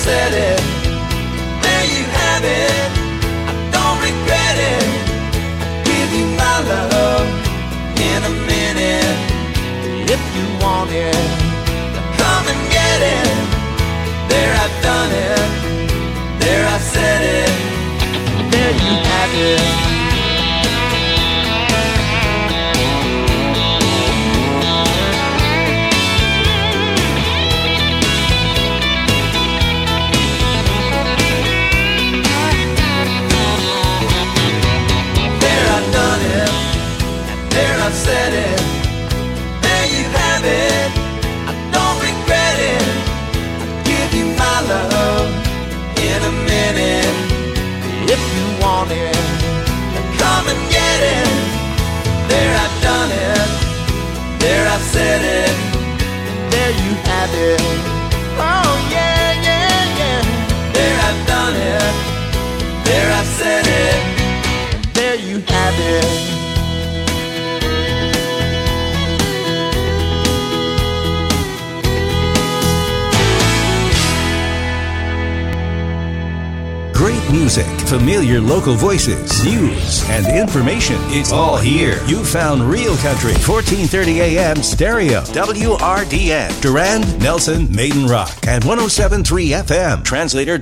said it. There you have it. I don't regret it. I'll give you my love in a minute. If you want it, come and get it. There I've done it. There I said it. There you have it. I said it, there you have it. I don't regret it. I'll give you my love in a minute. If you want it, come and get it. There I've done it. There I said it. There you have it. Oh yeah, yeah, yeah. There I've done it. There I said it. There you have it. Great music, familiar local voices, news, and information. It's all here. You found Real Country, 1430 AM stereo, WRDN, Durand, Nelson, Maiden Rock, and 107.3 FM. Translator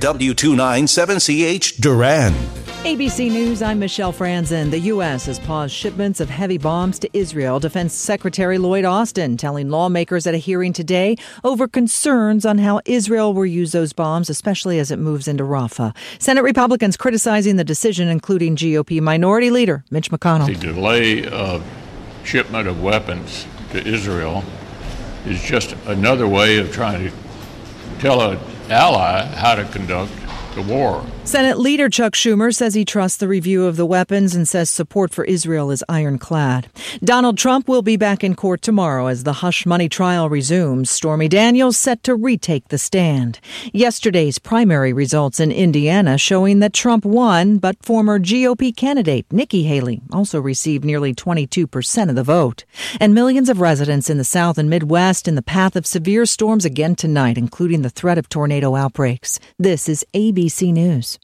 W297CH, Durand. ABC News, I'm Michelle Franzen. The U.S. has paused shipments of heavy bombs to Israel. Defense Secretary Lloyd Austin telling lawmakers at a hearing today over concerns on how Israel will use those bombs, especially as it moves into Rafah. Senate Republicans criticizing the decision, including GOP Minority Leader Mitch McConnell. The delay of shipment of weapons to Israel is just another way of trying to tell an ally how to conduct the war. Senate Leader Chuck Schumer says he trusts the review of the weapons and says support for Israel is ironclad. Donald Trump will be back in court tomorrow as the hush money trial resumes. Stormy Daniels set to retake the stand. Yesterday's primary results in Indiana showing that Trump won, but former GOP candidate Nikki Haley also received nearly 22% of the vote. And millions of residents in the South and Midwest in the path of severe storms again tonight, including the threat of tornado outbreaks. This is ABC News.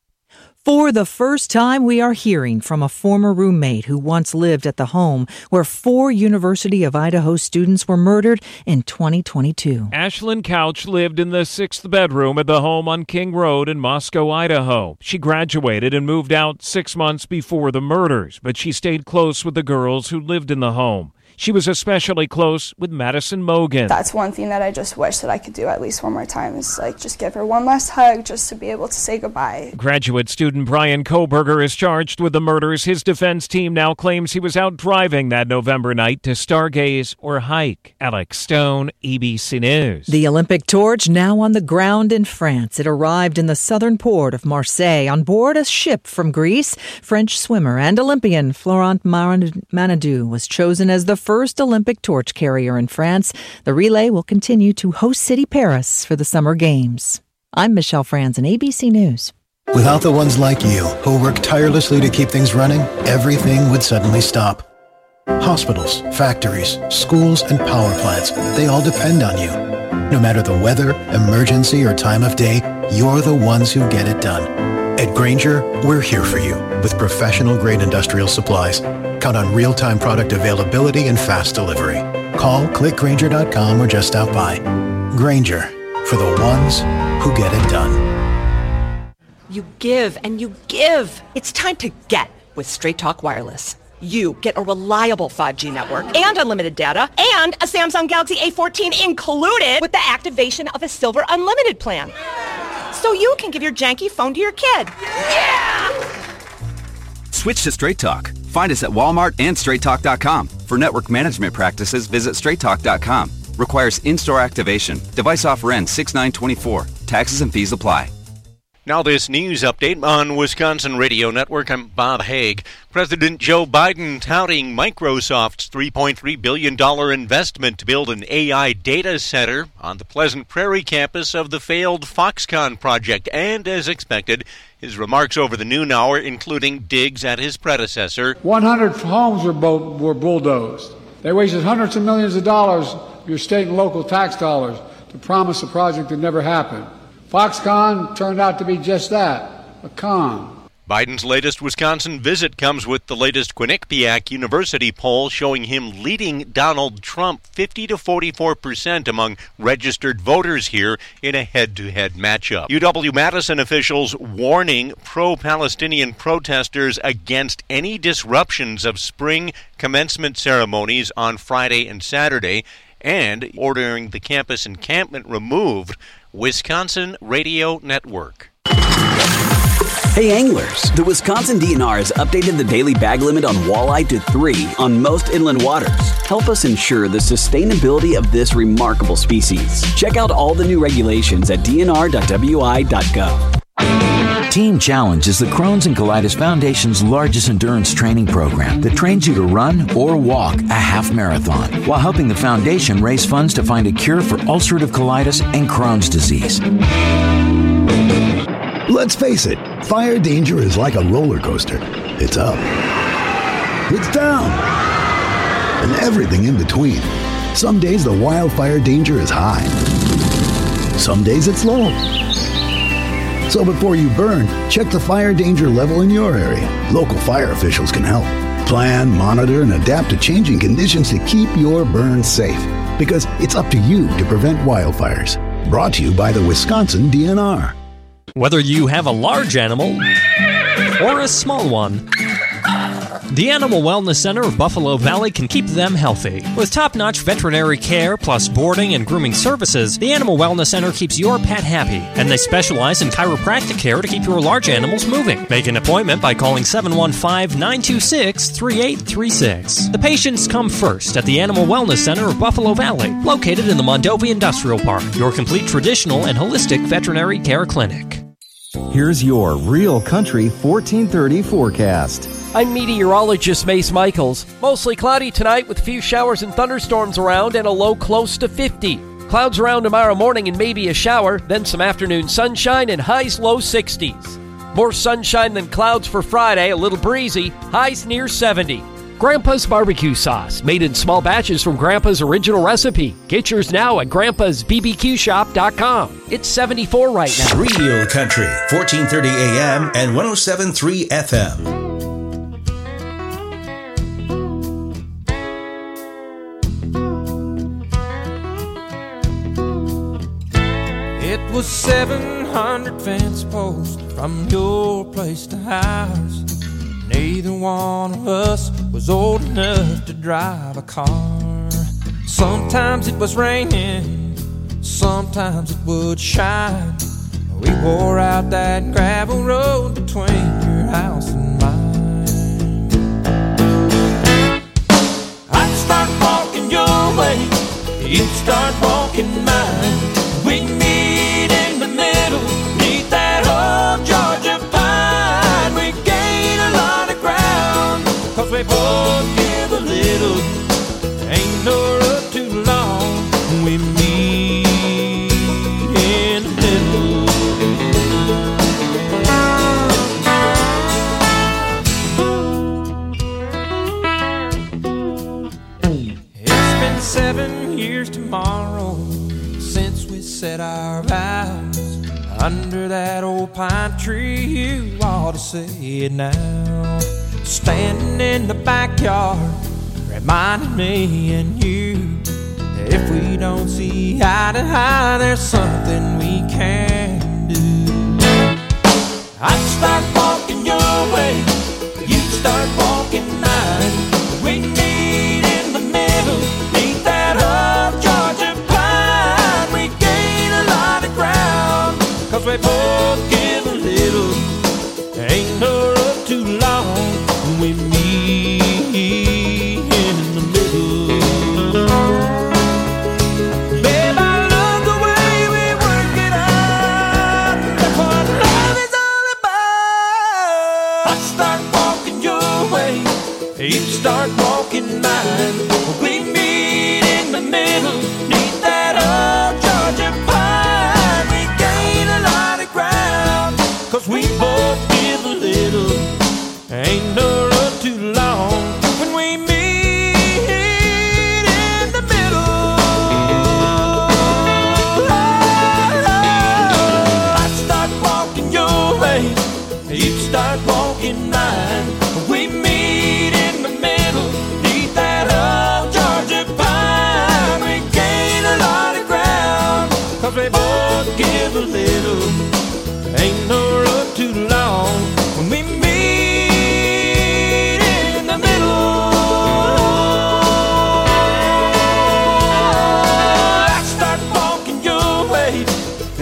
For the first time, we are hearing from a former roommate who once lived at the home where 4 University of Idaho students were murdered in 2022. Ashlyn Couch lived in the 6th bedroom at the home on King Road in Moscow, Idaho. She graduated and moved out 6 months before the murders, but she stayed close with the girls who lived in the home. She was especially close with Madison Mogan. That's one thing that I just wish that I could do at least one more time is just give her one last hug just to be able to say goodbye. Graduate student Brian Koberger is charged with the murders. His defense team now claims he was out driving that November night to stargaze or hike. Alex Stone, ABC News. The Olympic torch now on the ground in France. It arrived in the southern port of Marseille on board a ship from Greece. French swimmer and Olympian Florent Manodou was chosen as the first Olympic torch carrier in France. The relay will continue to host city Paris for the Summer Games. I'm Michelle Franzen, ABC News. Without the ones like you, who work tirelessly to keep things running, everything would suddenly stop. Hospitals, factories, schools, and power plants, they all depend on you. No matter the weather, emergency, or time of day, you're the ones who get it done. At Grainger, we're here for you with professional-grade industrial supplies. Count on real-time product availability and fast delivery. Call, click Grainger.com, or just stop by. Grainger, for the ones who get it done. You give and you give. It's time to get with Straight Talk Wireless. You get a reliable 5G network and unlimited data and a Samsung Galaxy A14 included with the activation of a Silver Unlimited plan. So you can give your janky phone to your kid. Yeah! Switch to Straight Talk. Find us at Walmart and StraightTalk.com. For network management practices, visit StraightTalk.com. Requires in-store activation. Device offer ends 6/9/24. Taxes and fees apply. Now this news update on Wisconsin Radio Network. I'm Bob Haig. President Joe Biden touting Microsoft's $3.3 billion investment to build an AI data center on the Pleasant Prairie campus of the failed Foxconn project. And as expected, his remarks over the noon hour, including digs at his predecessor. 100 homes were bulldozed. They wasted hundreds of millions of dollars, your state and local tax dollars, to promise a project that never happened. Foxconn turned out to be just that, a con. Biden's latest Wisconsin visit comes with the latest Quinnipiac University poll showing him leading Donald Trump 50 to 44% among registered voters here in a head-to-head matchup. UW-Madison officials warning pro-Palestinian protesters against any disruptions of spring commencement ceremonies on Friday and Saturday, and ordering the campus encampment removed. Wisconsin Radio Network. Hey anglers, the Wisconsin DNR has updated the daily bag limit on walleye to 3 on most inland waters. Help us ensure the sustainability of this remarkable species. Check out all the new regulations at dnr.wi.gov. Team Challenge is the Crohn's and Colitis Foundation's largest endurance training program that trains you to run or walk a half marathon while helping the foundation raise funds to find a cure for ulcerative colitis and Crohn's disease. Let's face it, fire danger is like a roller coaster. It's up, it's down, and everything in between. Some days the wildfire danger is high. Some days it's low. So before you burn, check the fire danger level in your area. Local fire officials can help. Plan, monitor, and adapt to changing conditions to keep your burn safe. Because it's up to you to prevent wildfires. Brought to you by the Wisconsin DNR. Whether you have a large animal or a small one, the Animal Wellness Center of Buffalo Valley can keep them healthy. With top-notch veterinary care plus boarding and grooming services, the Animal Wellness Center keeps your pet happy, and they specialize in chiropractic care to keep your large animals moving. Make an appointment by calling 715-926-3836. The patients come first at the Animal Wellness Center of Buffalo Valley, located in the Mondovi Industrial Park, your complete traditional and holistic veterinary care clinic. Here's your Real Country 1430 forecast. I'm meteorologist Mace Michaels. Mostly cloudy tonight with a few showers and thunderstorms around and a low close to 50. Clouds around tomorrow morning and maybe a shower, then some afternoon sunshine and highs low 60s. More sunshine than clouds for Friday, a little breezy, highs near 70. Grandpa's barbecue sauce, made in small batches from Grandpa's original recipe. Get yours now at grandpa'sbbqshop.com. It's 74 right now. Real Country, 1430 AM and 107.3 FM. It was 700 fence posts from your place to ours. Neither one of us was old enough to drive a car. Sometimes it was raining, sometimes it would shine. We wore out that gravel road between your house and mine. I'd start walking your way, you'd start walking mine. We'd meet in the middle, neath that old Georgia pine. We gain a lot of ground, 'cause we both give a little. Ain't no road too long, we meet in the middle. It's been 7 years tomorrow since we said our vows under that old pine tree. You ought to say it now. Standing in the backyard, reminding me and you that if we don't see eye to eye, there's something we can do. I'd start walking your way, you'd start walking mine. We meet in the middle, neath that old Georgia pine. We gain a lot of ground, 'cause we both give a little. Ain't no road too long, we meet in the middle. Babe, I love the way we work it out. That's what love is all about. I start walking your way, you start walking mine. We meet in the middle, neath that old Georgia pine. We gain a lot of ground, 'cause we both give a little. Ain't no road too long when we meet in the middle.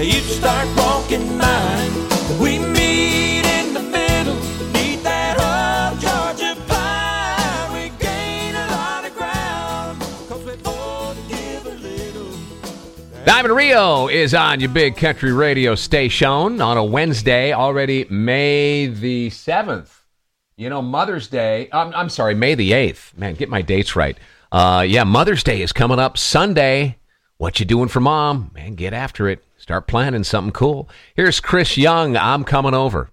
you start walking mine. We meet in the middle, beneath that old Georgia pine. We gain a lot of ground, 'cause we both give a little. Diamond Rio is on your big country radio station on a Wednesday, already May the 7th. You know, Mother's Day, I'm sorry, May the 8th. Man, get my dates right. Mother's Day is coming up Sunday. What you doing for Mom? Man, get after it. Start planning something cool. Here's Chris Young, I'm Coming Over.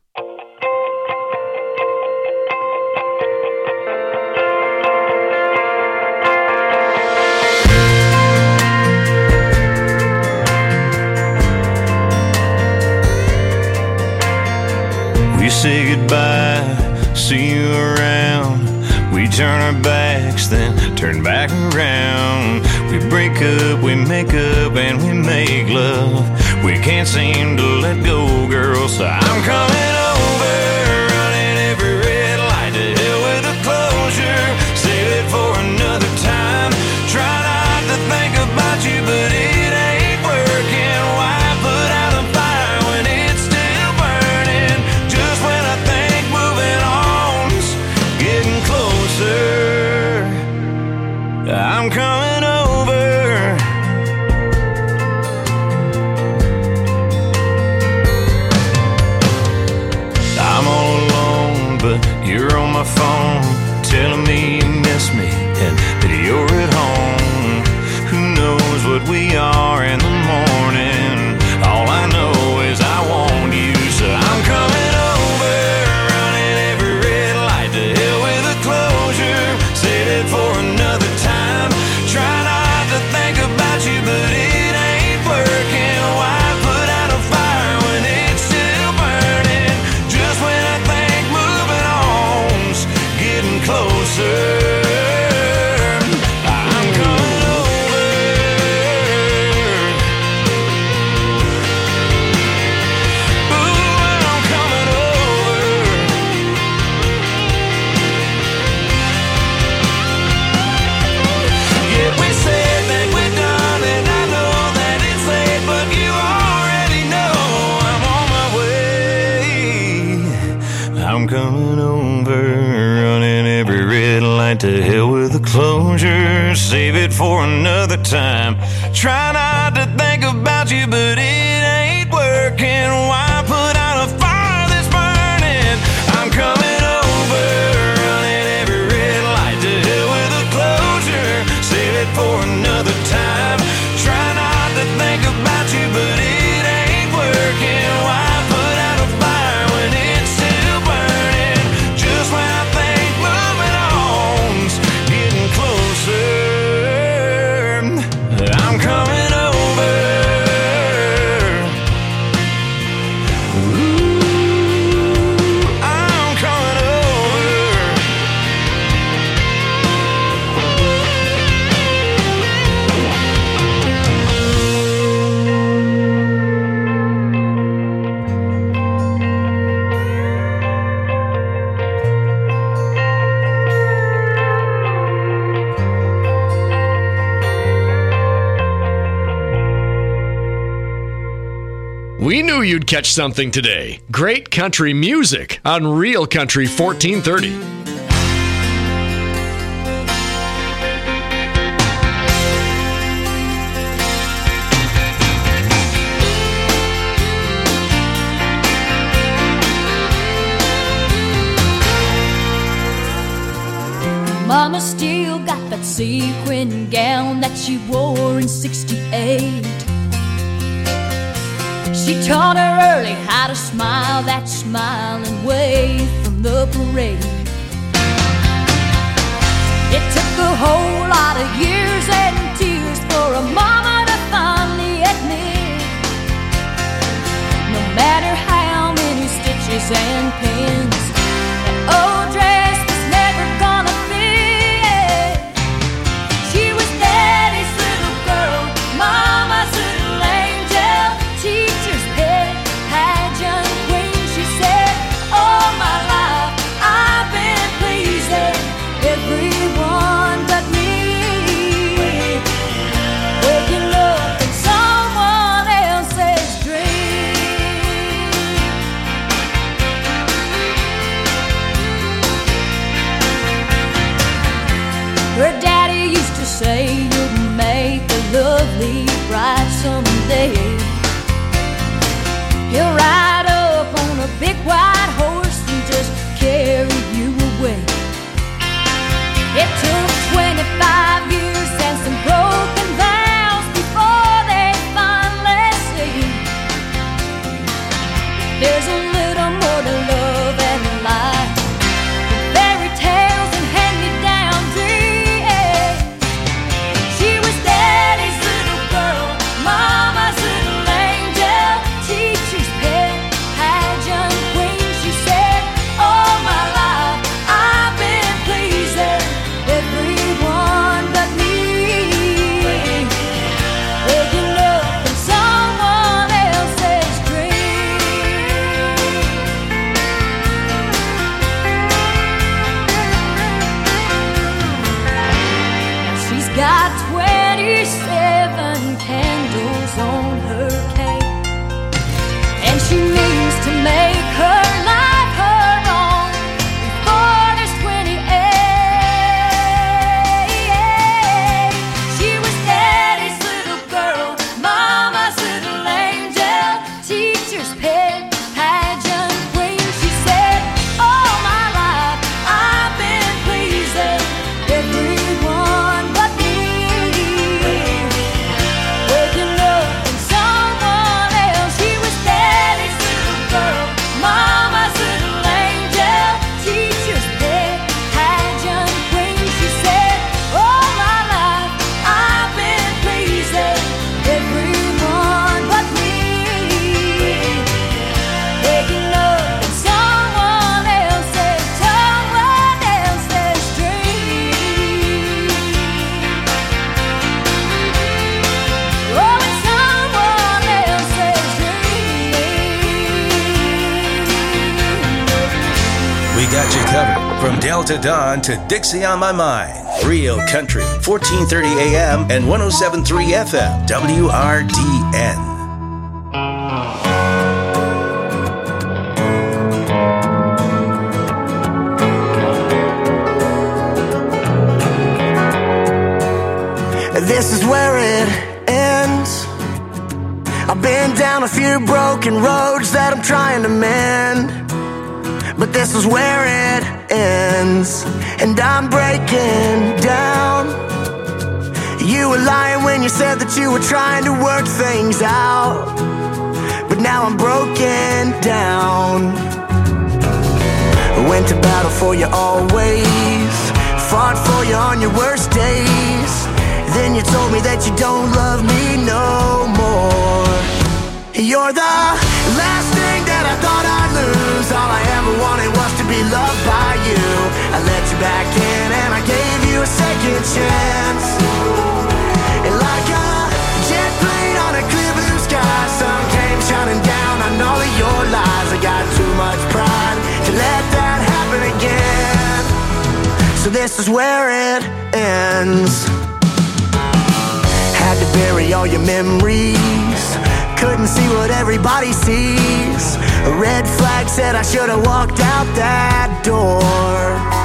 We say goodbye, see you around. We turn our backs, then turn back around. We break up, we make up, and we make love. We can't seem to let go, girl, so I'm coming over. Running every red light, to hell with the closure. Save it for another time. Try not to think about you, but it ain't working. Why put out a fire when it's still burning? Just when I think moving on's getting closer, I'm coming over. I'm all alone, but you're on my phone, telling me you miss me and that you're at home. Who knows what we are in the morning? All I know is I want you, so I'm coming over. Running every red light, to hell with the closure. Save it for another time. Try not to think about you, but it ain't working. Why put out a fire when it's still burning? Just when I think moving on's getting closer, I'm coming over. Ooh, I'm coming over. Yeah, we said that we're done, and I know that it's late, but you already know I'm on my way. I'm coming over, running every red light, to hell with the closure. Save it for another time. Try not to think about you, but it ain't working. Why put out a fire that's burning? I'm coming over, running every red light, to hell with the closure. Save it for another time. Try not to think about you, but it ain't working. Why put out a fire when it's still burning? Just when I think moving on's getting closer, I'm coming over. Ooh, I'm coming over. We knew you'd catch something today. Great country music on Real Country 1430. Mama still got that sequin gown that she wore in '68. She taught her early how to smile that smiling way from the parade. It took a whole lot of years and tears for a mama to finally admit, no matter how many stitches and pins, that old dress was never gonna fit. She was Daddy's little girl, Mama's little angel, teacher's pet, pageant queen. She said, all my life I've been pleasing everyone but me. Waking up in someone else's dream. Her daddy used to say you'd make a lovely bride someday. He'll ride up on a big white horse and just carry you away. It took 25 years and some broken vows before they finally say there's a little more to love and life than fairy tales and hand-me-down dreams. She was daddy's little girl, mama's little angel, teacher's pet, pageant queen. She said, all my life I've been pleasing everyone but me. Waking up in someone else's dream. She's got 27 candles on her cake, and she means to make her life her own before there's 28. She was daddy's little girl, mama's little angel, teacher's pet, pageant queen. She said, all my life I've been pleasing everyone but me. Waking up in someone else. She was daddy's little girl, mama's little angel, teacher's pet, pageant queen. She said, all my life I've been pleasing everyone but me. Waking up in someone else's dream. Oh, in someone else's dream. We got you covered from Delta Dawn to Dixie on My Mind. Real Country, 1430 AM and 107.3 FM, WRDN. This is where it ends. I've been down a few broken roads that I'm trying to mend, but this is where it ends, and I'm breaking down. You were lying when you said that you were trying to work things out, but now I'm broken down. Went to battle for you always, fought for you on your worst days. Then you told me that you don't love me no more. You're the last thing that I thought I'd lose. All I ever wanted was to be loved by you. I let you back in and I gave you a second chance. And like a jet plane on a clear blue sky, sun came shining down on all of your lies. I got too much pride to let that happen again. So this is where it ends. Had to bury all your memories, couldn't see what everybody sees. A red flag said I should have walked out that door.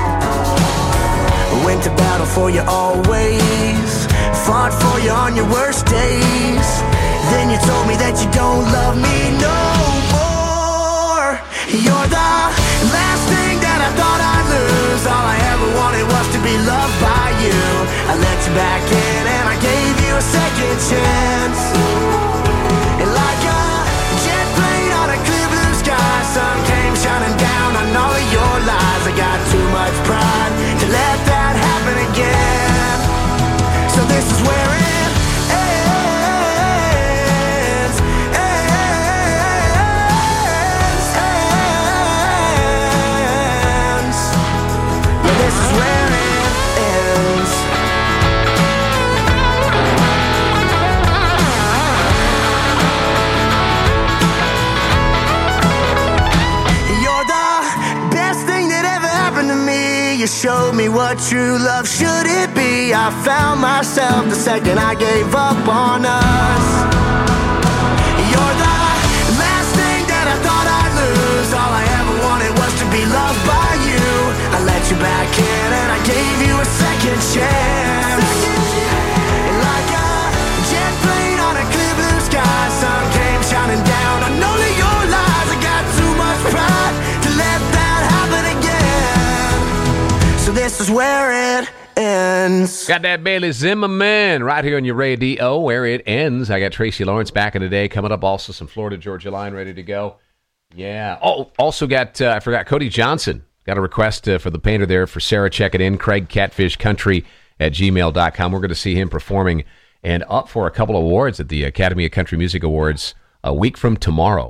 Went to battle for you always, fought for you on your worst days. Then you told me that you don't love me no more. You're the last thing that I thought I'd lose. All I ever wanted was to be loved by you. I let you back in and I gave you a second chance. And like a jet plane on a clear blue sky, sun came shining down on all of your lies. I got too much pride to let that happen again. So this is where it ends. Yeah, this is where it ends. You showed me what true love should it be. I found myself the second I gave up on us. You're the last thing that I thought I'd lose. All I ever wanted was to be loved by you. I let you back in and I gave you a second chance. ends. Got that Bailey Zimmerman right here on your radio where it ends. I got Tracy Lawrence back in the day coming up. Also some Florida Georgia line ready to go. Yeah. Oh, also got, I forgot, Cody Johnson. Got a request for the painter there for Sarah. Check it in. CraigCatfishCountry@gmail.com. We're going to see him performing and up for a couple of awards at the Academy of Country Music Awards a week from tomorrow.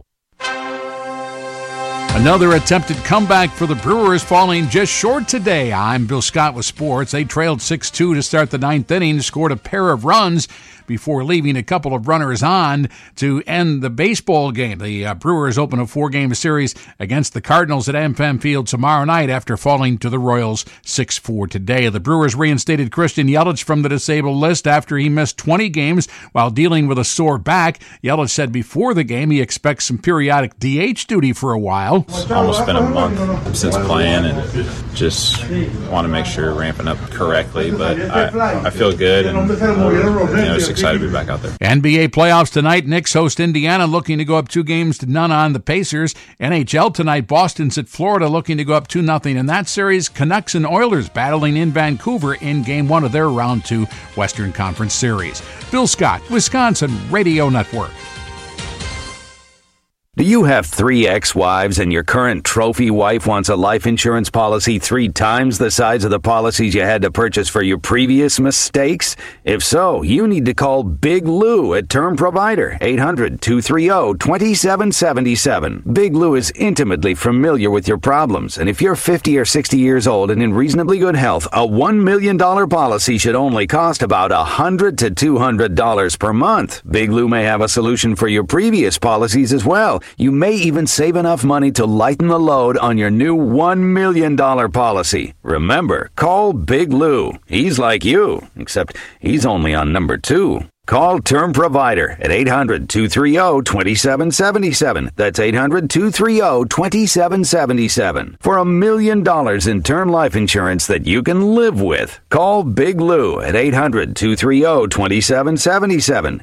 Another attempted comeback for the Brewers falling just short today. I'm Bill Scott with sports. They trailed 6-2 to start the ninth inning, scored a pair of runs before leaving a couple of runners on to end the baseball game. The Brewers open a 4-game series against the Cardinals at AmFam Field tomorrow night after falling to the Royals 6-4 today. The Brewers reinstated Christian Yelich from the disabled list after he missed 20 games while dealing with a sore back. Yelich said before the game he expects some periodic DH duty for a while. It's almost been a month since playing and just want to make sure ramping up correctly, but I feel good and just excited to be back out there. NBA playoffs tonight. Knicks host Indiana looking to go up 2-0 on the Pacers. NHL tonight. Boston's at Florida looking to go up 2-0 in that series. Canucks and Oilers battling in Vancouver in Game 1 of their Round 2 Western Conference Series. Bill Scott, Wisconsin Radio Network. Do you have 3 ex-wives and your current trophy wife wants a life insurance policy 3 times the size of the policies you had to purchase for your previous mistakes? If so, you need to call Big Lou at Term Provider, 800-230-2777. Big Lou is intimately familiar with your problems, and if you're 50 or 60 years old and in reasonably good health, a $1 million policy should only cost about $100 to $200 per month. Big Lou may have a solution for your previous policies as well. You may even save enough money to lighten the load on your new $1 million policy. Remember, call Big Lou. He's like you, except he's only on number 2. Call Term Provider at 800-230-2777. That's 800-230-2777. For $1 million in term life insurance that you can live with. Call Big Lou at 800-230-2777.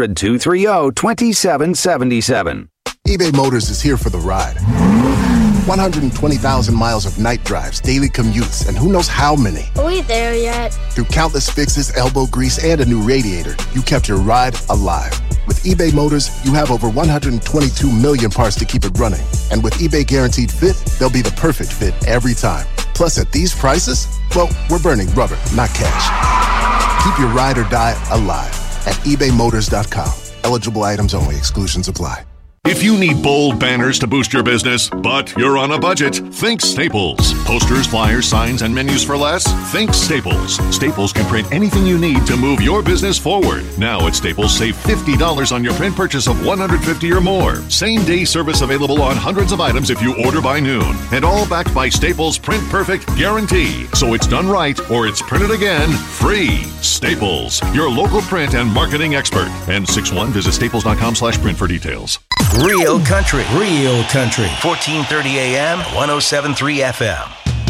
800-230-2777. eBay Motors is here for the ride. 120,000 miles of night drives, daily commutes, and who knows how many. Are we there yet? Through countless fixes, elbow grease, and a new radiator, you kept your ride alive. With eBay Motors, you have over 122 million parts to keep it running. And with eBay Guaranteed Fit, they'll be the perfect fit every time. Plus, at these prices, well, we're burning rubber, not cash. Keep your ride or die alive at ebaymotors.com. Eligible items only. Exclusions apply. If you need bold banners to boost your business, but you're on a budget, think Staples. Posters, flyers, signs, and menus for less? Think Staples. Staples can print anything you need to move your business forward. Now at Staples, save $50 on your print purchase of $150 or more. Same-day service available on hundreds of items if you order by noon. And all backed by Staples' Print Perfect guarantee. So it's done right or it's printed again free. Staples, your local print and marketing expert. N61, visit staples.com/print for details. Real country. 1430 AM, 107.3 FM.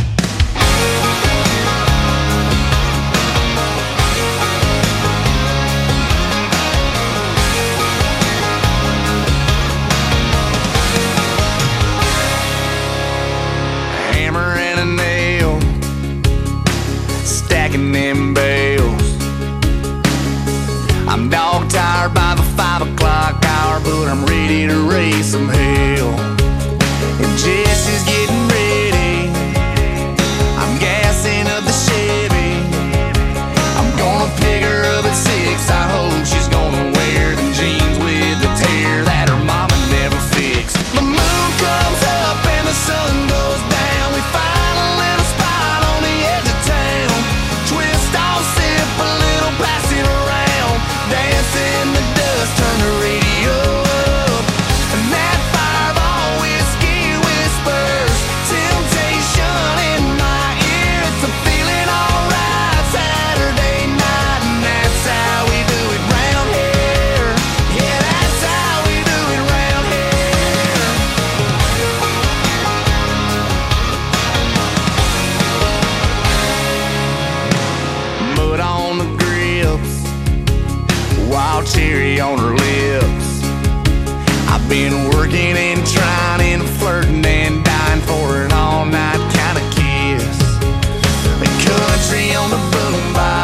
Hammer and a nail, stacking them bales. I'm dog tired by the 5 o'clock hour, but I'm ready to raise some hell. And Jesse's getting ready, I'm gassing up the Chevy. I'm gonna pick her up at 6, I hope she's gonna wear them jeans with the tear that her mama never fixed. The moon comes up and the sun goes down, we find a little spot on the edge of town. Twist off, sip a little, pass it around, dance in the dust, turn the radio up, and that Fireball whiskey whispers temptation in my ear. It's a feeling alright Saturday night, and that's how we do it round here. Yeah, that's how we do it round here. Mud on the grips, wild cherry on her lips. I've been working and trying and flirting and dying for an all-night kind of kiss. The country on the boombox,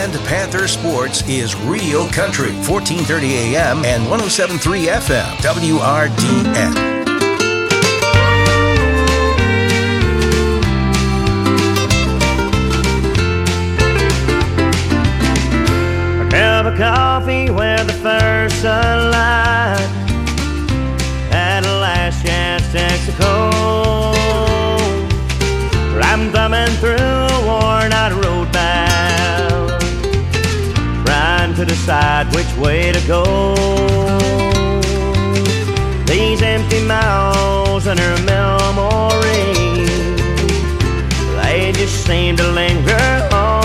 and Panther Sports is Real Country, 1430 AM and 107.3 FM, WRDN. Cup of coffee where the first sunlight at a last chance takes a cold. I'm thumbing through a worn-out road bound, trying to decide which way to go. These empty miles and her memory, they just seem to linger on.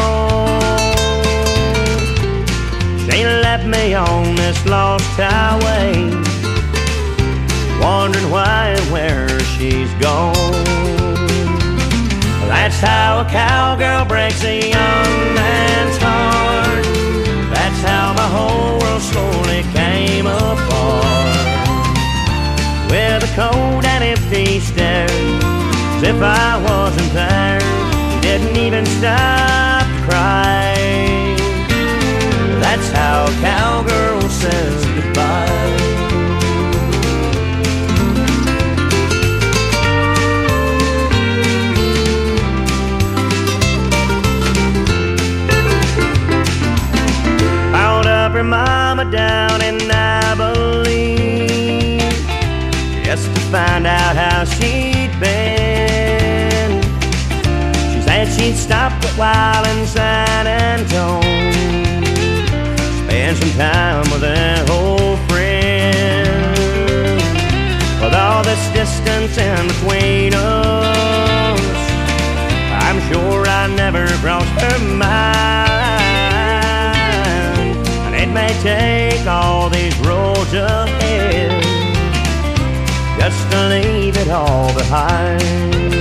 She left me on this lost highway, wondering why and where she's gone. That's how a cowgirl breaks a young man's heart. That's how my whole world slowly came apart. With a cold and empty stare, as if I wasn't there. She didn't even stop to cry. That's how a cowgirl says goodbye. Found up her mama down in Abilene, just to find out how she'd been. She said she'd stopped a while in San Antonio, spend some time with an old friend. With all this distance in between us, I'm sure I never crossed her mind. And it may take all these roads ahead just to leave it all behind.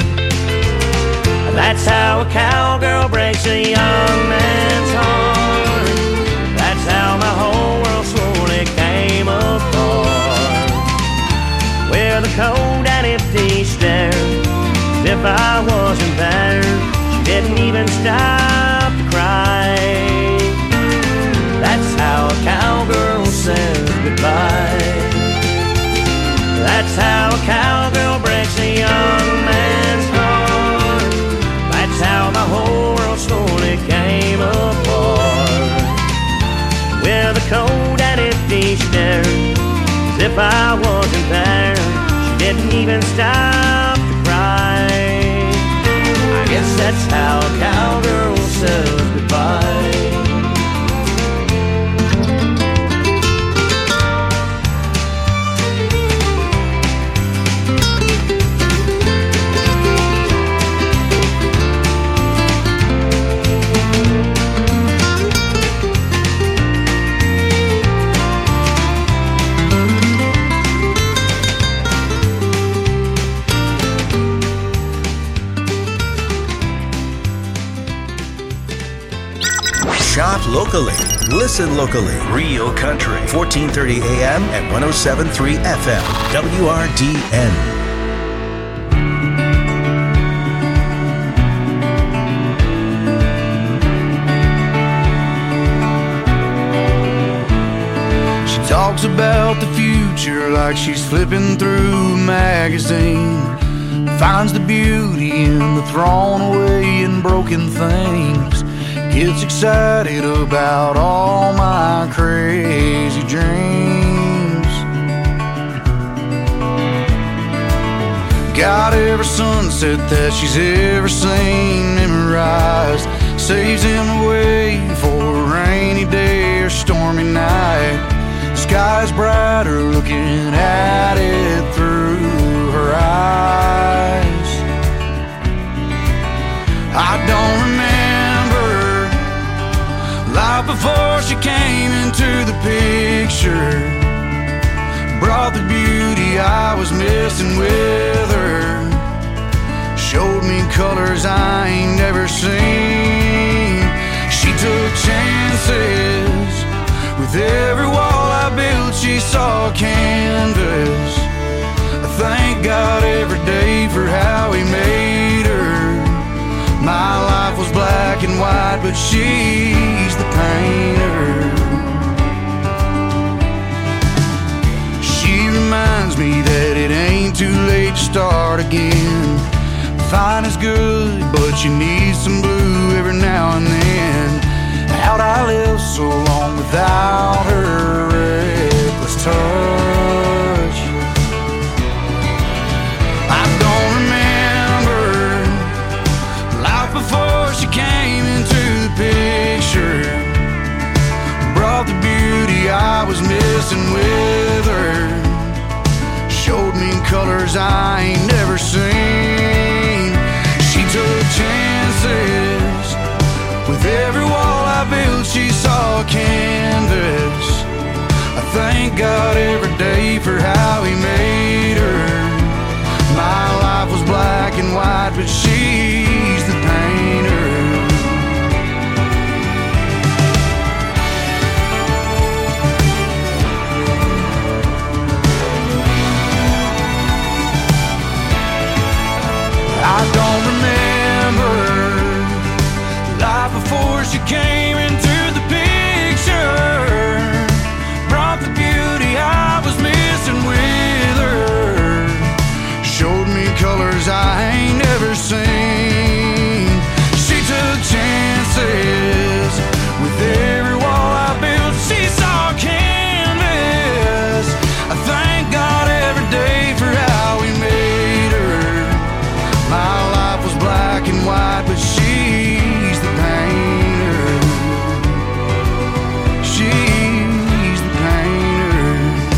That's how a cowgirl breaks a young man's heart. That's how my whole world slowly came apart. With a cold and empty stare, as if I wasn't there. She didn't even stop to cry. That's how a cowgirl says goodbye. That's how a cowgirl breaks a young man's heart. That's how my whole world slowly came apart. With a cold and empty stare, as if I wasn't there. She didn't even stop to cry. I guess that's how a cowgirl says goodbye. Shop locally. Listen locally. Real Country. 1430 AM and 107.3 FM. WRDN. She talks about the future like she's flipping through a magazine. Finds the beauty in the thrown away and broken things. Gets excited about all my crazy dreams. Got every sunset that she's ever seen memorized. Saves him away for a rainy day or stormy night. Sky's brighter looking at it through her eyes. I don't remember life before she came into the picture. Brought the beauty I was missing with her. Showed me colors I ain't never seen. She took chances. With every wall I built she saw a canvas. I thank God every day for how he made her. My life was black and white, but she Fine is good, but you need some blue every now and then. How'd I live so long without her reckless touch? I don't remember life before she came into the picture. Brought the beauty I was missing with her. Showed me colors I ain't never seen. She took chances. With every wall I built, she saw a canvas. I thank God every day for how He made her. My life was black and white, but she's the painter. I don't remember life before she came into the picture. Brought the beauty I was missing with her. Showed me colors I ain't never seen. She took chances. With every wall I built, she saw canvas. I thank God every day for how He made her. My life was black and white, but she's the painter. She's the painter.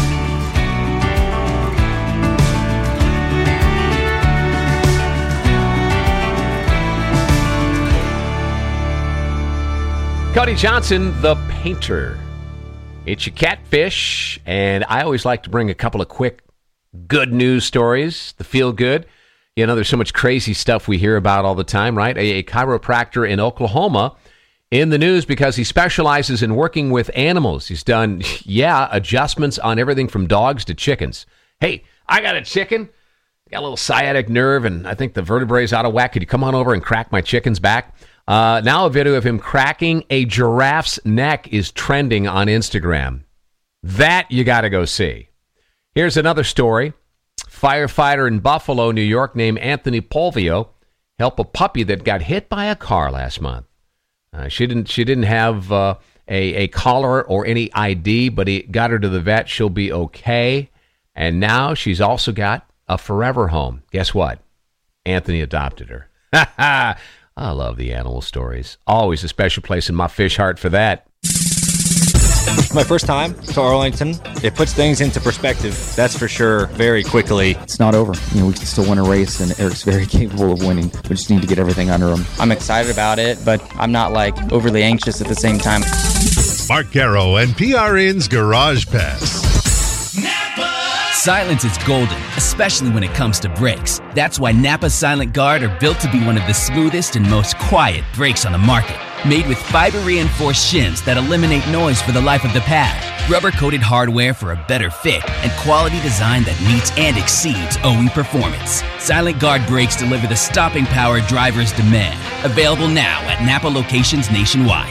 Cody Johnson, the painter. It's your catfish, and I always like to bring a couple of quick good news stories, the feel good. You know, there's so much crazy stuff we hear about all the time, right? A chiropractor in Oklahoma in the news because he specializes in working with animals. He's done, adjustments on everything from dogs to chickens. Hey, I got a chicken. I got a little sciatic nerve, and I think the vertebrae's out of whack. Could you come on over and crack my chicken's back? Now a video of him cracking a giraffe's neck is trending on Instagram. That you got to go see. Here's another story. Firefighter in Buffalo, New York, named Anthony Polvio helped a puppy that got hit by a car last month. She didn't have a collar or any ID, but he got her to the vet. She'll be okay. And now she's also got a forever home. Guess what? Anthony adopted her. I love the animal stories. Always a special place in my fish heart for that. My first time to Arlington, it puts things into perspective, that's for sure, very quickly. It's not over. You know, we can still win a race, and Eric's very capable of winning. We just need to get everything under him. I'm excited about it, but I'm not, overly anxious at the same time. Mark Garrow and PRN's Garage Pass. Silence is golden, especially when it comes to brakes. That's why Napa Silent Guard are built to be one of the smoothest and most quiet brakes on the market. Made with fiber-reinforced shims that eliminate noise for the life of the pad, rubber-coated hardware for a better fit, and quality design that meets and exceeds OE performance. Silent Guard brakes deliver the stopping power drivers demand. Available now at Napa locations nationwide.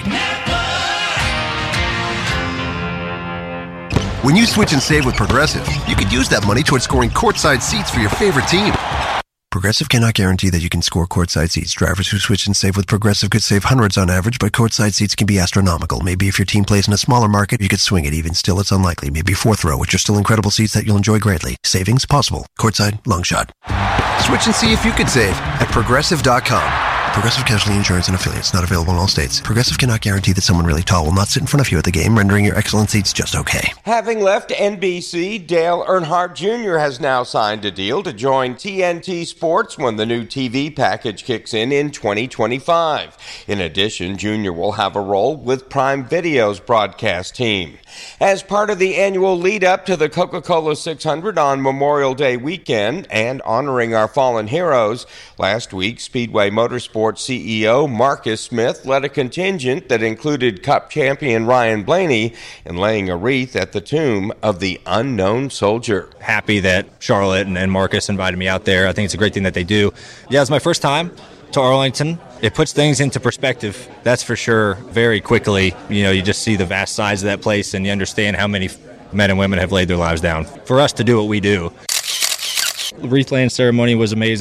When you switch and save with Progressive, you could use that money towards scoring courtside seats for your favorite team. Progressive cannot guarantee that you can score courtside seats. Drivers who switch and save with Progressive could save hundreds on average, but courtside seats can be astronomical. Maybe if your team plays in a smaller market, you could swing it. Even still, it's unlikely. Maybe fourth row, which are still incredible seats that you'll enjoy greatly. Savings possible. Courtside, long shot. Switch and see if you could save at Progressive.com. Progressive Casualty Insurance and Affiliates. Not available in all states. Progressive cannot guarantee that someone really tall will not sit in front of you at the game, rendering your excellent seats just okay. Having left NBC, Dale Earnhardt Jr. has now signed a deal to join TNT Sports when the new TV package kicks in 2025. In addition, Jr. will have a role with Prime Video's broadcast team. As part of the annual lead-up to the Coca-Cola 600 on Memorial Day weekend and honoring our fallen heroes, last week Speedway Motorsports CEO Marcus Smith led a contingent that included Cup champion Ryan Blaney in laying a wreath at the tomb of the unknown soldier. Happy that Charlotte and Marcus invited me out there. I think it's a great thing that they do. Yeah, it's my first time to Arlington. It puts things into perspective, that's for sure, very quickly. You know, you just see the vast size of that place and you understand how many men and women have laid their lives down for us to do what we do. The wreath laying ceremony was amazing.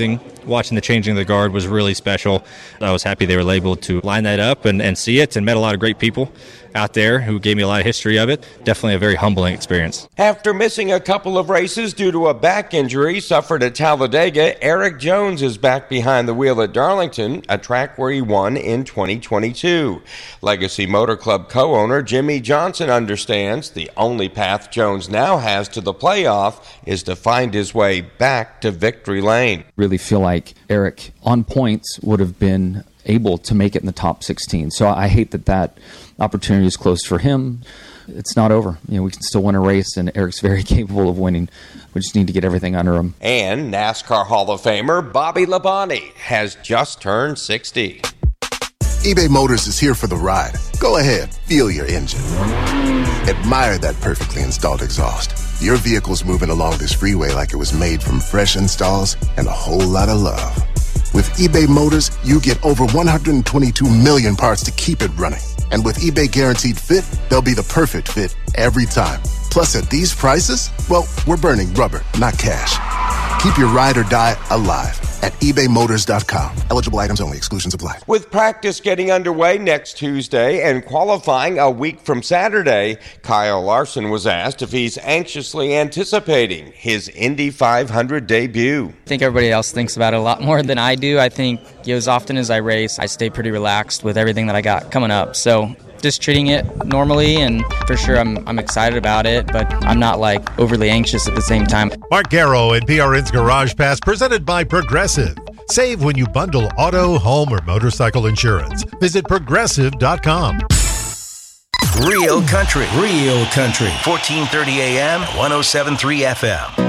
watching the changing of the guard was really special. I was happy they were able to line that up and see it, and met a lot of great people out there who gave me a lot of history of it. Definitely a very humbling experience. After missing a couple of races due to a back injury suffered at Talladega, Eric Jones is back behind the wheel at Darlington, a track where he won in 2022. Legacy Motor Club co-owner Jimmy Johnson understands the only path Jones now has to the playoff is to find his way back to victory lane. Really feel like Eric, on points, would have been able to make it in the top 16. So I hate that opportunity is closed for him. It's not over. We can still win a race, and Eric's very capable of winning. We just need to get everything under him. And NASCAR Hall of Famer Bobby Labonte has just turned 60. eBay Motors is here for the ride. Go ahead, feel your engine. Admire that perfectly installed exhaust. Your vehicle's moving along this freeway like it was made from fresh installs and a whole lot of love. With eBay Motors, you get over 122 million parts to keep it running. And with eBay Guaranteed Fit, they'll be the perfect fit every time. Plus, at these prices, well, we're burning rubber, not cash. Keep your ride or die alive at ebaymotors.com. Eligible items only. Exclusions apply. With practice getting underway next Tuesday and qualifying a week from Saturday, Kyle Larson was asked if he's anxiously anticipating his Indy 500 debut. I think everybody else thinks about it a lot more than I do. I think as often as I race, I stay pretty relaxed with everything that I got coming up. So just treating it normally, and for sure I'm excited about it, but I'm not like overly anxious at the same time. Mark Garrow and PRN's Garage Pass, presented by Progressive. Save when you bundle auto, home, or motorcycle insurance. Visit Progressive.com. Real country. 1430 AM, 107.3 FM.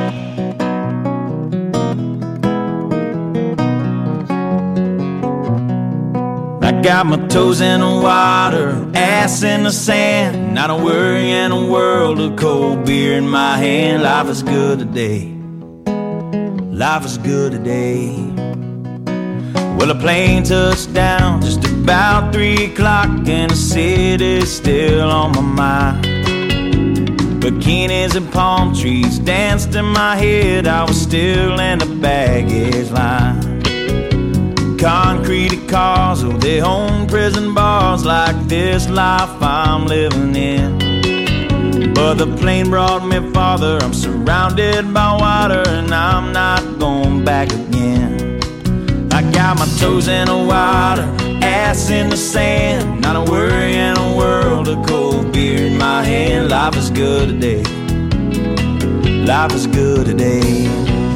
I got my toes in the water, ass in the sand, not a worry in a world of cold beer in my hand. Life is good today. Life is good today. Well, a plane touched down just about 3 o'clock, and the city's still on my mind. Bikinis and palm trees danced in my head. I was still in the baggage line. Concrete cars, oh, they own prison bars like this life I'm living in. But the plane brought me farther. I'm surrounded by water, and I'm not going back again. I got my toes in the water, ass in the sand, not a worry in a world of cold beer in my hand. Life is good today. Life is good today.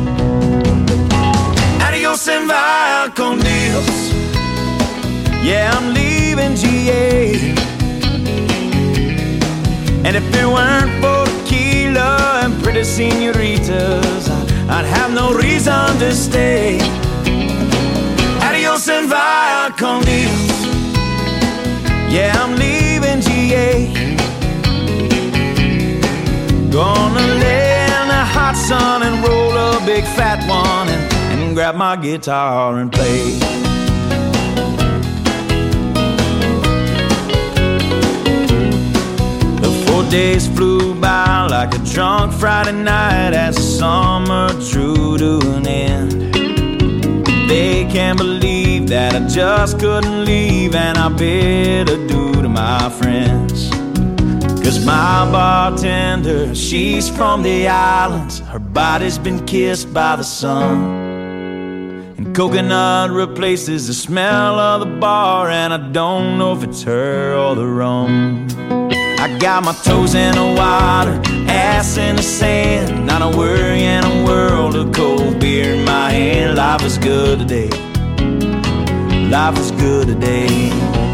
Adios and via con Dios. Yeah, I'm leaving GA. And if it weren't for tequila and pretty senoritas, I'd have no reason to stay. Adios and via con Dios. Yeah, I'm leaving GA. Gonna lay in the hot sun and roll a big fat one and grab my guitar and play. The 4 days flew by like a drunk Friday night as the summer drew to an end. They can't believe that I just couldn't leave, and I bid adieu to my friends. 'Cause my bartender, she's from the islands. Her body's been kissed by the sun. And coconut replaces the smell of the bar, and I don't know if it's her or the rum. I got my toes in the water, ass in the sand, not a worry in a world of cold beer in my hand. Life is good today. Life is good today.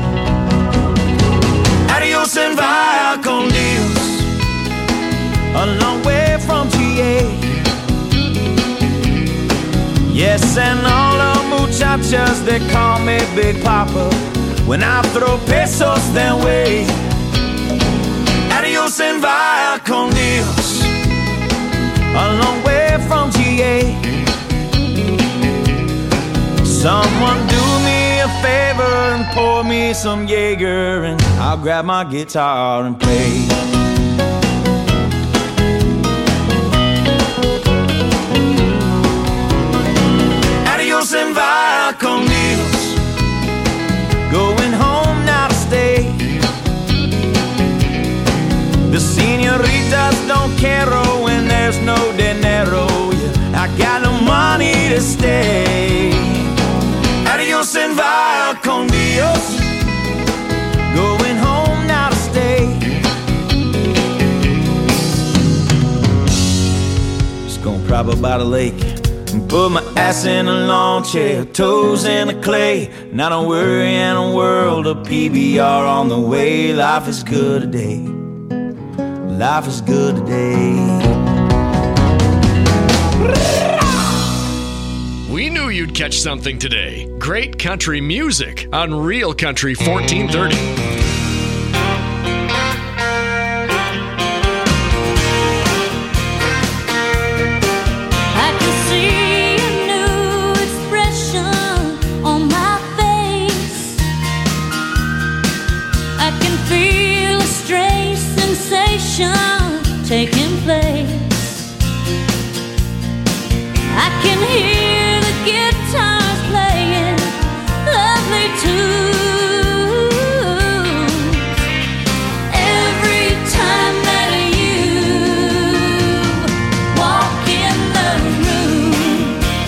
Adios and via con Dios. A long way from GA. Yes, and all the muchachas, they call me Big Papa when I throw pesos their way. Adios and via con Dios. A long way from GA. Someone do me a favor and pour me some Jaeger, and I'll grab my guitar and play. Adios and con Dios. Going home now to stay. The senoritas don't care when there's no dinero. Yeah, I got no money to stay. Adios and vaya con Dios. Going home now to stay. Just gonna prop up by the lake and put my ass in a lawn chair, toes in the clay. Not a worry in a world of PBR on the way. Life is good today. Life is good today. We knew you'd catch something today. Great country music on Real Country 1430. I can see a new expression on my face. I can feel a strange sensation taking place. I can hear the guitars playing lovely tunes. Every time that you walk in the room,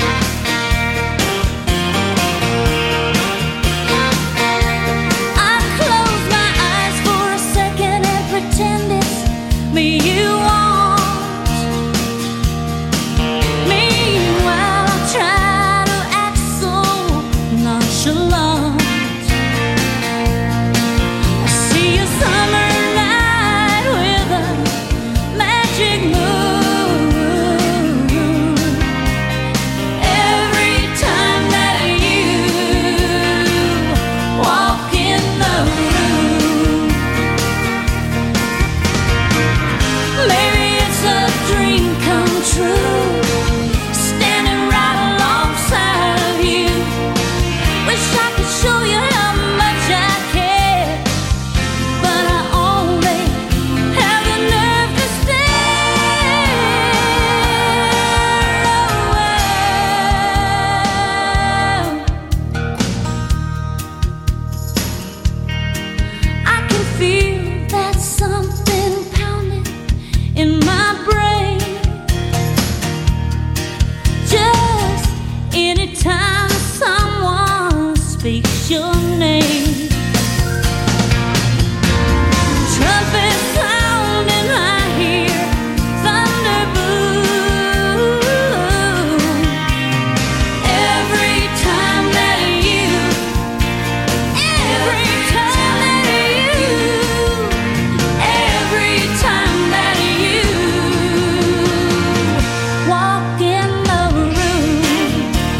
I close my eyes for a second and pretend it's me you want. Meanwhile, I try to act so nonchalant. I see a summer night with a magic moon. Every time that you walk in the room, maybe it's a dream come true, standing right alongside of you. Wish I could show you how much I care, but I only have the nerve to stare. I can feel that something pounding in my brain. Just anytime someone speaks your name. Trumpet sounding, I hear thunder boom. Every time that you walk in the room.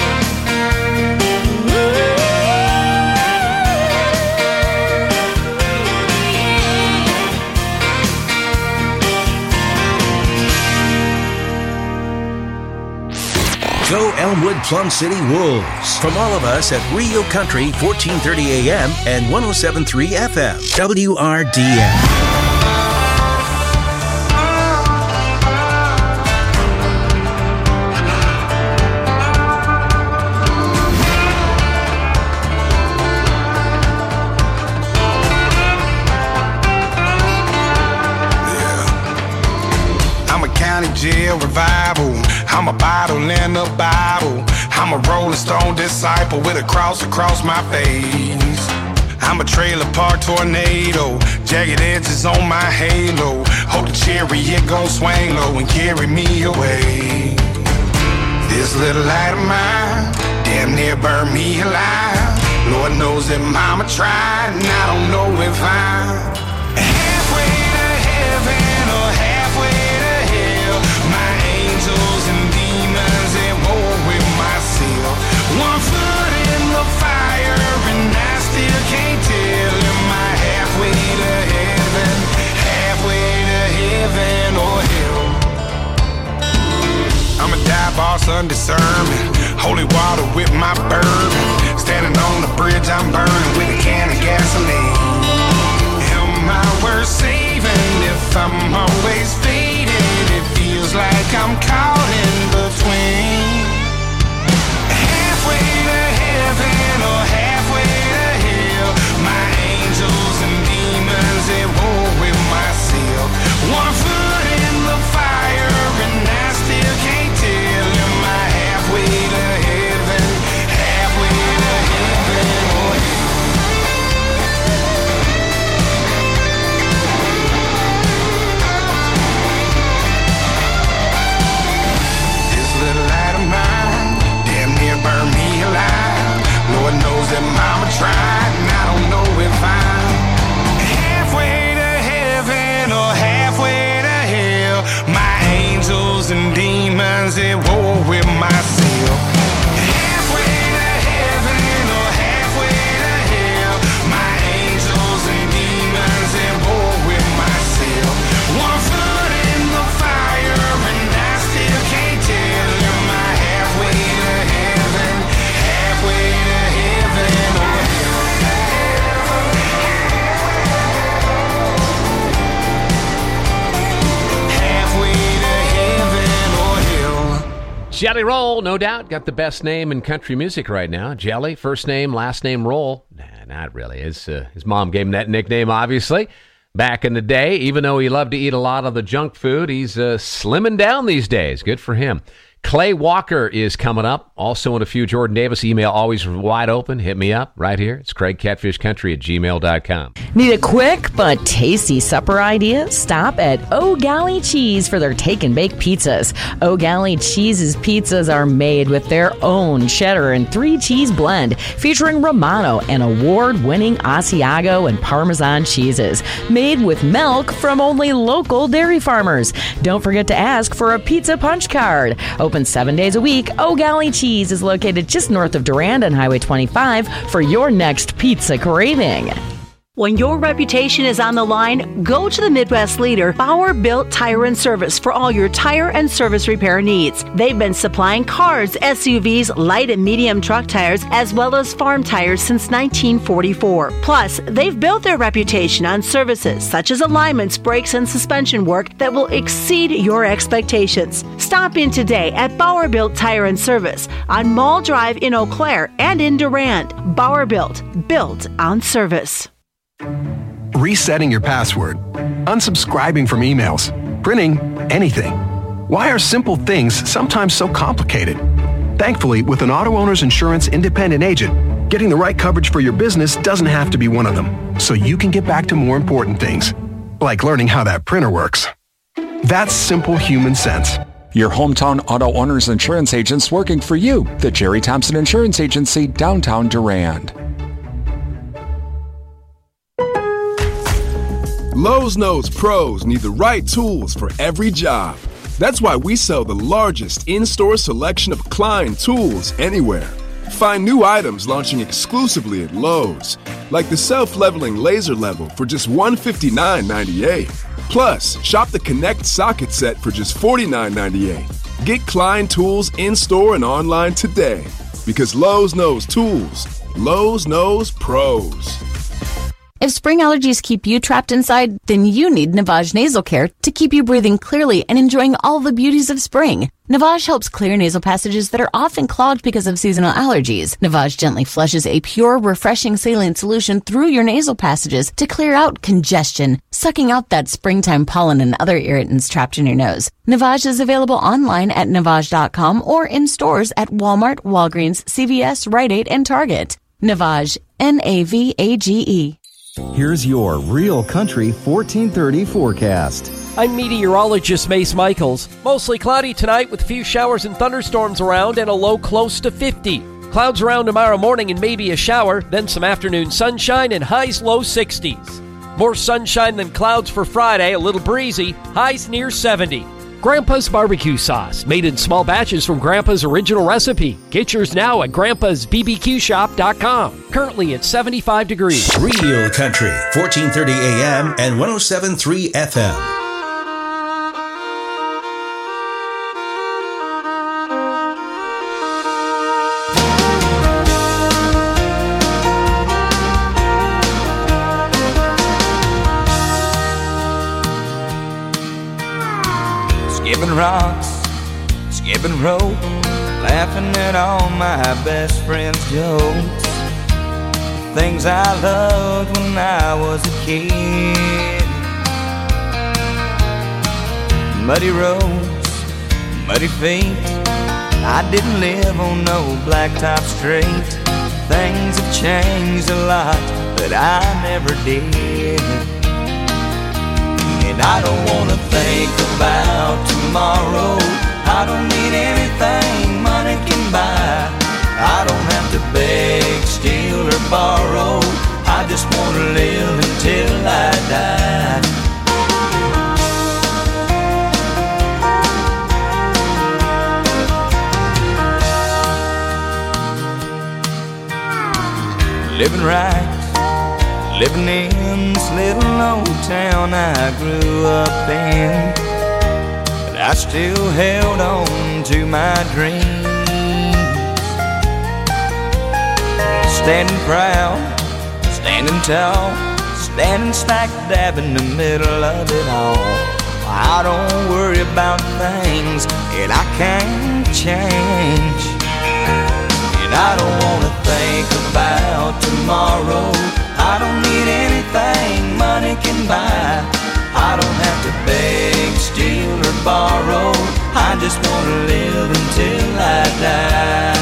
Go Elmwood Plum City Wolves. From all of us at Rio Country 1430 AM and 107.3 FM. WRDN. I'm a county jail revival. I'm a bottle in a Bible. I'm a Rolling Stone disciple with a cross across my face. I'm a trailer park tornado. Jagged edges on my halo. Hope the chariot gon' swing low and carry me away. This little light of mine damn near burned me alive. Lord knows that mama tried, and I don't know if I'm halfway to heaven or halfway to hell. My angels and demons at war with myself. One foot in the fire and I still can't tell. Am I halfway to heaven, halfway to heaven or hell? I'm a dive boss under sermon. Holy water with my bourbon. Standing on the bridge I'm burning with a can of gasoline. Am I worth saving if I'm always faded? It feels like I'm caught in between. Halfway to heaven Jelly Roll, no doubt, got the best name in country music right now. Jelly, first name, last name Roll. Nah, not really. His mom gave him that nickname, obviously. Back in the day, even though he loved to eat a lot of the junk food, he's slimming down these days. Good for him. Clay Walker is coming up. Also in a few. Jordan Davis, email always wide open. Hit me up right here. It's CraigCatfishCountry@gmail.com. Need a quick but tasty supper idea? Stop at O'Galley Cheese for their take and bake pizzas. O'Galley Cheese's pizzas are made with their own cheddar and 3 cheese blend, featuring Romano and award-winning Asiago and Parmesan cheeses, made with milk from only local dairy farmers. Don't forget to ask for a pizza punch card. Open 7 days a week, O'Galley Cheese is located just north of Durand on Highway 25 for your next pizza craving. When your reputation is on the line, go to the Midwest leader, Bauer Built Tire and Service, for all your tire and service repair needs. They've been supplying cars, SUVs, light and medium truck tires, as well as farm tires since 1944. Plus, they've built their reputation on services such as alignments, brakes, and suspension work that will exceed your expectations. Stop in today at Bauer Built Tire and Service on Mall Drive in Eau Claire and in Durand. Bauer Built on service. Resetting your password, unsubscribing from emails, printing anything. Why are simple things sometimes so complicated? Thankfully, with an auto owner's insurance independent agent, getting the right coverage for your business doesn't have to be one of them, so you can get back to more important things, like learning how that printer works. That's simple human sense. Your hometown auto owner's insurance agents working for you. The Jerry Thompson Insurance Agency, downtown Durand. Lowe's knows pros need the right tools for every job. That's why we sell the largest in-store selection of Klein tools anywhere. Find new items launching exclusively at Lowe's, like the self-leveling laser level for just $159.98. Plus, shop the Connect socket set for just $49.98. Get Klein tools in-store and online today. Because Lowe's knows tools. Lowe's knows pros. If spring allergies keep you trapped inside, then you need Navage Nasal Care to keep you breathing clearly and enjoying all the beauties of spring. Navage helps clear nasal passages that are often clogged because of seasonal allergies. Navage gently flushes a pure, refreshing saline solution through your nasal passages to clear out congestion, sucking out that springtime pollen and other irritants trapped in your nose. Navage is available online at Navage.com or in stores at Walmart, Walgreens, CVS, Rite Aid, and Target. Navage, Navage. Here's your Real Country 1430 forecast. I'm meteorologist Mace Michaels. Mostly cloudy tonight with a few showers and thunderstorms around and a low close to 50. Clouds around tomorrow morning and maybe a shower, then some afternoon sunshine and highs low 60s. More sunshine than clouds for Friday, a little breezy, highs near 70. Grandpa's barbecue sauce, made in small batches from Grandpa's original recipe. Get yours now at grandpa'sbbqshop.com. Currently at 75 degrees. Real Country, 1430 AM and 107.3 FM. Skipping rocks, skipping rope, laughing at all my best friends' jokes. Things I loved when I was a kid. Muddy roads, muddy feet. I didn't live on no blacktop street. Things have changed a lot, but I never did. And I don't wanna think about tomorrow. I don't need anything money can buy. I don't have to beg, steal, or borrow. I just wanna live until I die. Living right, living in this little old town I grew up in, but I still held on to my dreams. Standing proud, standing tall, standing smack dab in the middle of it all. I don't worry about things that I can't change. And I don't wanna think about tomorrow. I don't need anything money can buy. I don't have to beg, steal, or borrow. I just wanna live until I die.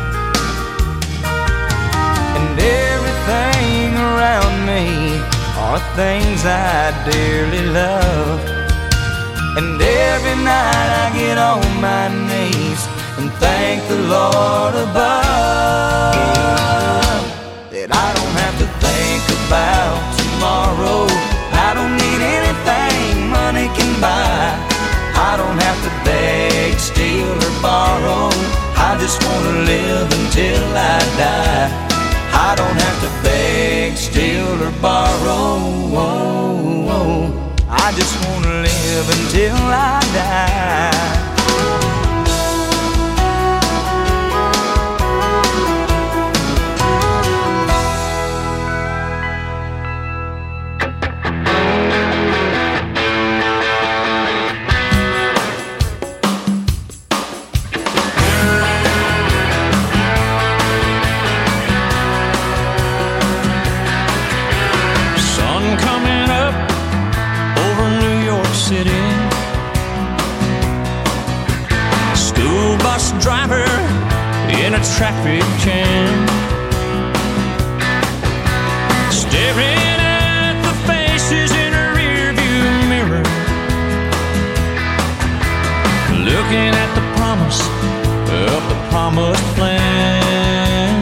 And everything around me are things I dearly love. And every night I get on my knees and thank the Lord above that I don't have to think about tomorrow. I don't need anything money can buy. I don't have to beg, steal, or borrow. I just wanna live until I die. I don't have to beg, steal, or borrow. I just wanna live until I die. Driver in a traffic jam, staring at the faces in a rearview mirror, looking at the promise of the promised land.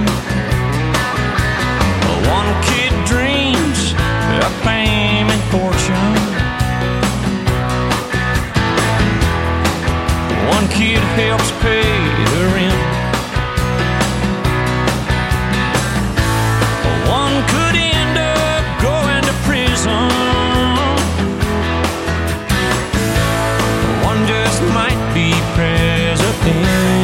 One kid dreams of fame and fortune. One kid helps pay the rent. One could end up going to prison. One just might be president.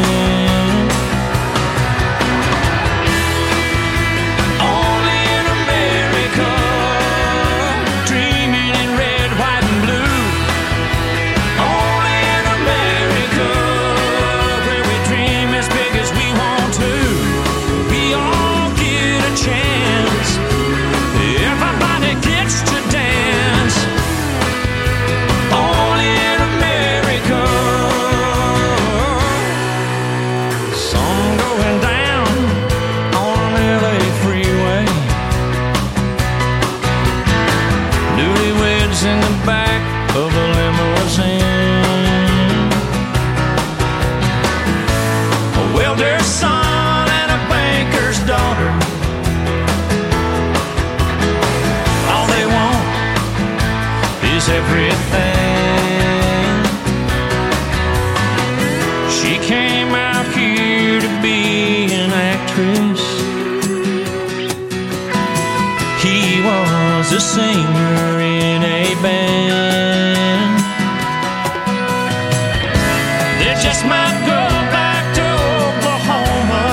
Only in America, dreaming in red, white, and blue. Only in America, where we dream as big as we want to. We all get a chance. Everybody gets to dance. Only in America. Sun going down on LA freeway. Newlyweds in the back of a limousine. A welder's son and a banker's daughter. All they want is everything. She came out here to be an actress. He was a singer in a band. They just might go back to Oklahoma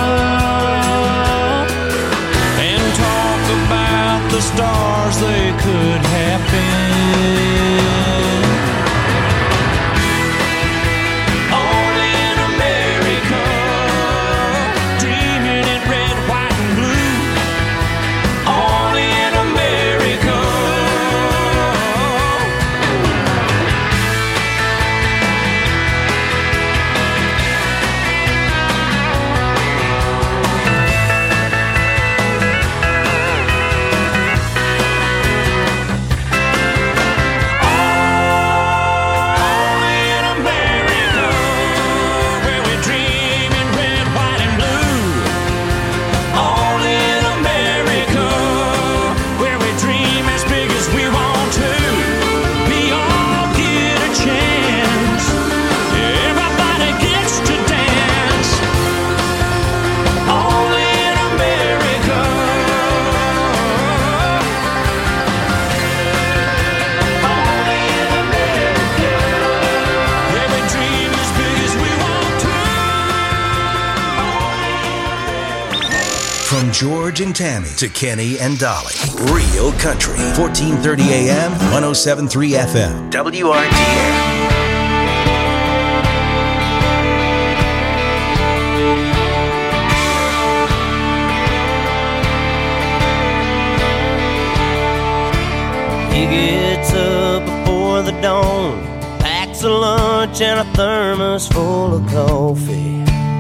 and talk about the stars they could have been. Only in America, dreaming in red, white, and blue. Only in America. George and Tammy to Kenny and Dolly. Real Country, 1430 AM, 107.3 FM, WRDN. He gets up before the dawn, packs a lunch and a thermos full of coffee.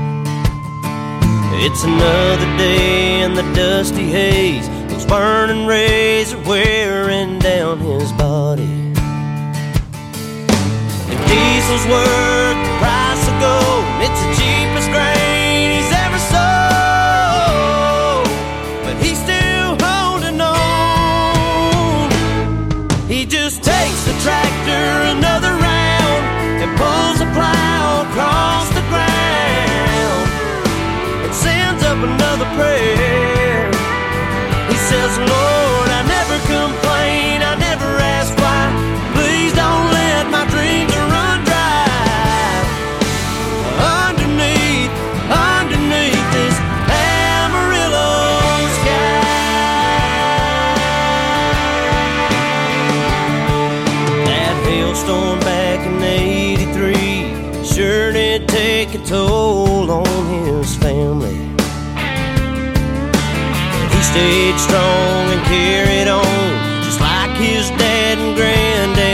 It's another day in the dusty haze, those burning rays are wearing down his body. If diesel's worth the price of gold, it's the cheapest grain he's ever sold, but he's still holding on. He just takes the tractor another round and pulls the plow across the ground and sends up another prayer. He says, Lord, I never complain, I never ask why. Please don't let my dreams run dry. Underneath this Amarillo sky. That hailstorm back in '83 sure did take a toll on his family. He stayed strong and carried